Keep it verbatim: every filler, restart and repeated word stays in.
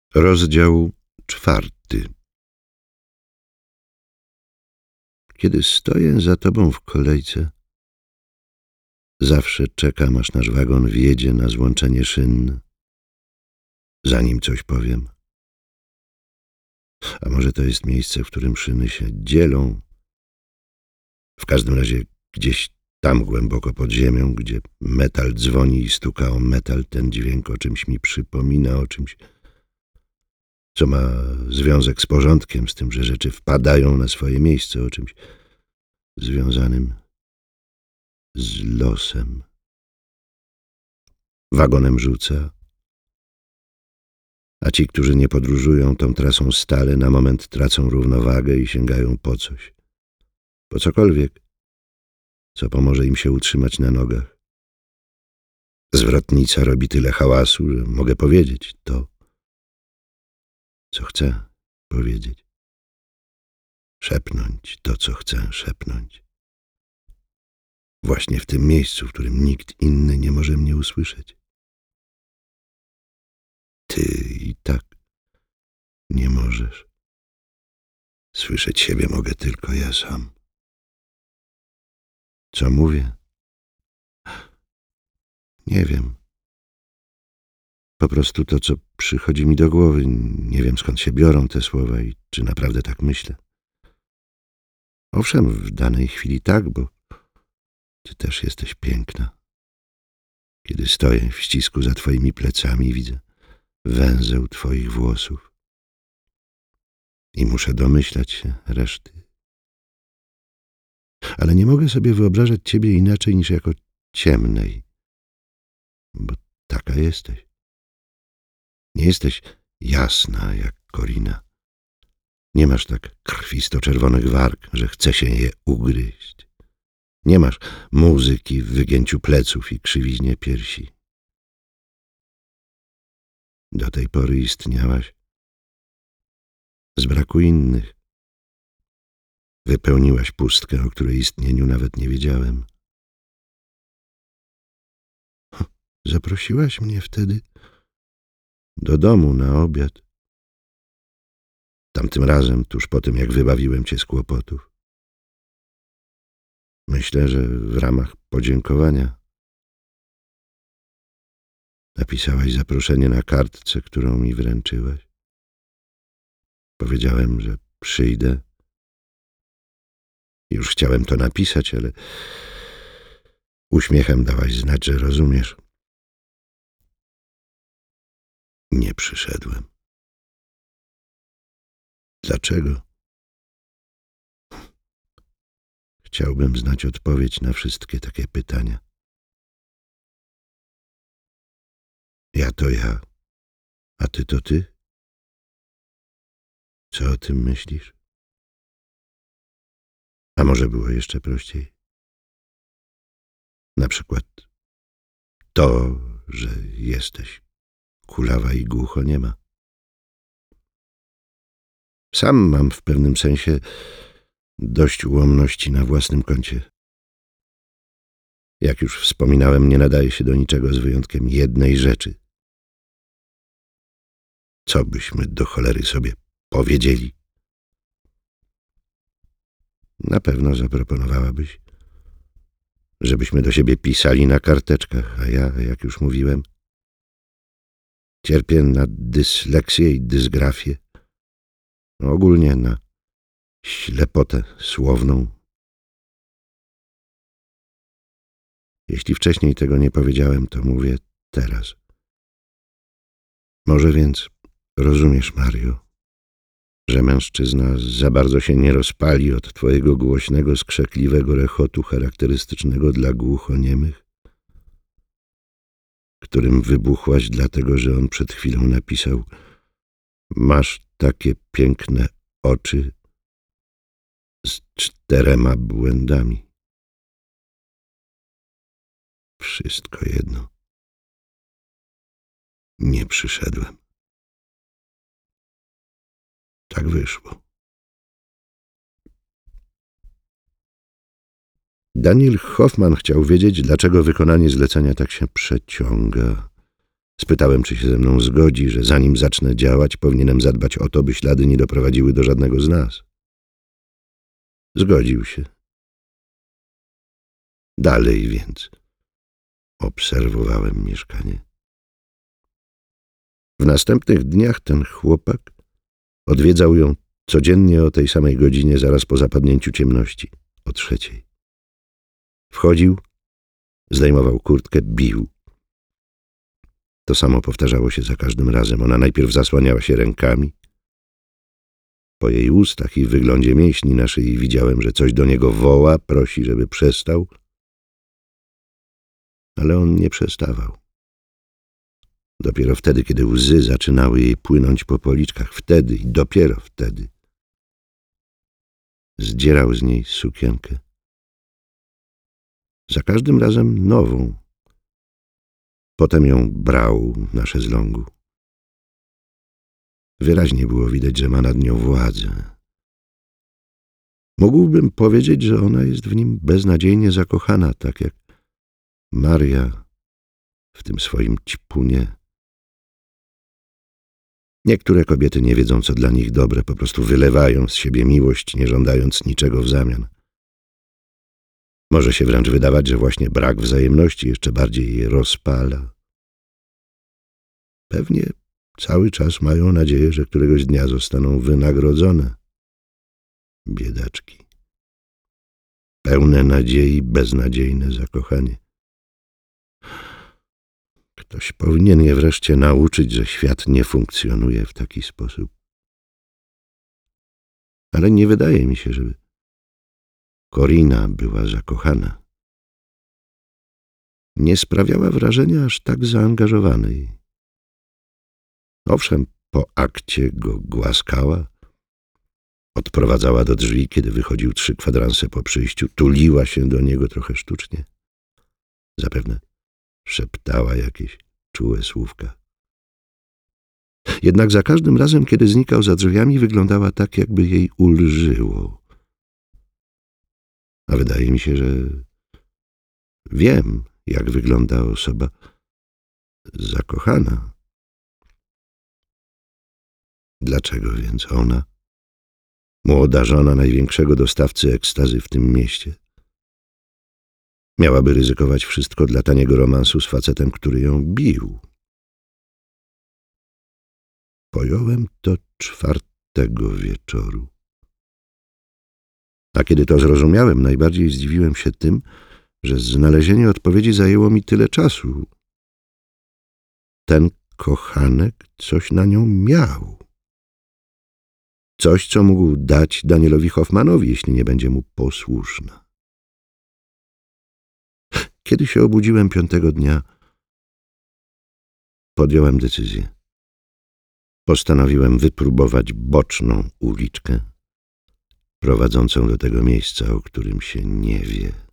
Rozdział czwarty. Kiedy stoję za tobą w kolejce, zawsze czekam, aż nasz wagon wjedzie na złączenie szyn, zanim coś powiem. A może to jest miejsce, w którym szyny się dzielą? W każdym razie gdzieś tam głęboko pod ziemią, gdzie metal dzwoni i stuka o metal, ten dźwięk o czymś mi przypomina, o czymś, co ma związek z porządkiem, z tym, że rzeczy wpadają na swoje miejsce, o czymś związanym z losem. Wagonem rzuca, a ci, którzy nie podróżują tą trasą stale, na moment tracą równowagę i sięgają po coś, po cokolwiek, co pomoże im się utrzymać na nogach. Zwrotnica robi tyle hałasu, że mogę powiedzieć to, co chcę powiedzieć. Szepnąć to, co chcę szepnąć. Właśnie w tym miejscu, w którym nikt inny nie może mnie usłyszeć. Ty i tak nie możesz. Słyszeć siebie mogę tylko ja sam. Co mówię? Nie wiem. Po prostu to, co przychodzi mi do głowy. Nie wiem, skąd się biorą te słowa i czy naprawdę tak myślę. Owszem, w danej chwili tak, bo ty też jesteś piękna. Kiedy stoję w ścisku za twoimi plecami, widzę węzeł twoich włosów i muszę domyślać się reszty. Ale nie mogę sobie wyobrażać ciebie inaczej niż jako ciemnej, bo taka jesteś. Nie jesteś jasna jak Korina. Nie masz tak krwisto-czerwonych warg, że chce się je ugryźć. Nie masz muzyki w wygięciu pleców i krzywiźnie piersi. Do tej pory istniałaś z braku innych. Wypełniłaś pustkę, o której istnieniu nawet nie wiedziałem. Zaprosiłaś mnie wtedy do domu na obiad. Tamtym razem, tuż po tym, jak wybawiłem cię z kłopotów. Myślę, że w ramach podziękowania napisałaś zaproszenie na kartce, którą mi wręczyłaś. Powiedziałem, że przyjdę. Już chciałem to napisać, ale uśmiechem dałaś znać, że rozumiesz. Nie przyszedłem. Dlaczego? Chciałbym znać odpowiedź na wszystkie takie pytania. Ja to ja, a ty to ty? Co o tym myślisz? A może było jeszcze prościej? Na przykład to, że jesteś kulawa i głuchoniema. Sam mam w pewnym sensie dość ułomności na własnym koncie. Jak już wspominałem, nie nadaje się do niczego z wyjątkiem jednej rzeczy. Co byśmy do cholery sobie powiedzieli? Na pewno zaproponowałabyś, żebyśmy do siebie pisali na karteczkach, a ja, jak już mówiłem, cierpię na dysleksję i dysgrafię. Ogólnie na ślepotę słowną. Jeśli wcześniej tego nie powiedziałem, to mówię teraz. Może więc rozumiesz, Mario, że mężczyzna za bardzo się nie rozpali od twojego głośnego, skrzekliwego rechotu charakterystycznego dla głuchoniemych, którym wybuchłaś dlatego, że on przed chwilą napisał: masz takie piękne oczy z czterema błędami. Wszystko jedno. Nie przyszedłem. Tak wyszło. Daniel Hoffman chciał wiedzieć, dlaczego wykonanie zlecenia tak się przeciąga. Spytałem, czy się ze mną zgodzi, że zanim zacznę działać, powinienem zadbać o to, by ślady nie doprowadziły do żadnego z nas. Zgodził się. Dalej więc obserwowałem mieszkanie. W następnych dniach ten chłopak odwiedzał ją codziennie o tej samej godzinie zaraz po zapadnięciu ciemności, o trzeciej. Wchodził, zdejmował kurtkę, bił. To samo powtarzało się za każdym razem. Ona najpierw zasłaniała się rękami. Po jej ustach i wyglądzie mięśni na szyi widziałem, że coś do niego woła, prosi, żeby przestał. Ale on nie przestawał. Dopiero wtedy, kiedy łzy zaczynały jej płynąć po policzkach, wtedy i dopiero wtedy zdzierał z niej sukienkę. Za każdym razem nową. Potem ją brał na szezlongu. Wyraźnie było widać, że ma nad nią władzę. Mógłbym powiedzieć, że ona jest w nim beznadziejnie zakochana, tak jak Maria w tym swoim ćpunie. Niektóre kobiety nie wiedzą, co dla nich dobre, po prostu wylewają z siebie miłość, nie żądając niczego w zamian. Może się wręcz wydawać, że właśnie brak wzajemności jeszcze bardziej je rozpala. Pewnie cały czas mają nadzieję, że któregoś dnia zostaną wynagrodzone. Biedaczki. Pełne nadziei, beznadziejne zakochanie. Ktoś powinien je wreszcie nauczyć, że świat nie funkcjonuje w taki sposób. Ale nie wydaje mi się, żeby Corina była zakochana. Nie sprawiała wrażenia aż tak zaangażowanej. Owszem, po akcie go głaskała, odprowadzała do drzwi, kiedy wychodził trzy kwadranse po przyjściu, tuliła się do niego trochę sztucznie. Zapewne szeptała jakieś czułe słówka. Jednak za każdym razem, kiedy znikał za drzwiami, wyglądała tak, jakby jej ulżyło. A wydaje mi się, że wiem, jak wygląda osoba zakochana. Dlaczego więc ona, młoda żona największego dostawcy ekstazy w tym mieście, miałaby ryzykować wszystko dla taniego romansu z facetem, który ją bił? Pojąłem to czwartego wieczoru. A kiedy to zrozumiałem, najbardziej zdziwiłem się tym, że znalezienie odpowiedzi zajęło mi tyle czasu. Ten kochanek coś na nią miał. Coś, co mógł dać Danielowi Hoffmanowi, jeśli nie będzie mu posłuszna. Kiedy się obudziłem piątego dnia, podjąłem decyzję. Postanowiłem wypróbować boczną uliczkę prowadzącą do tego miejsca, o którym się nie wie.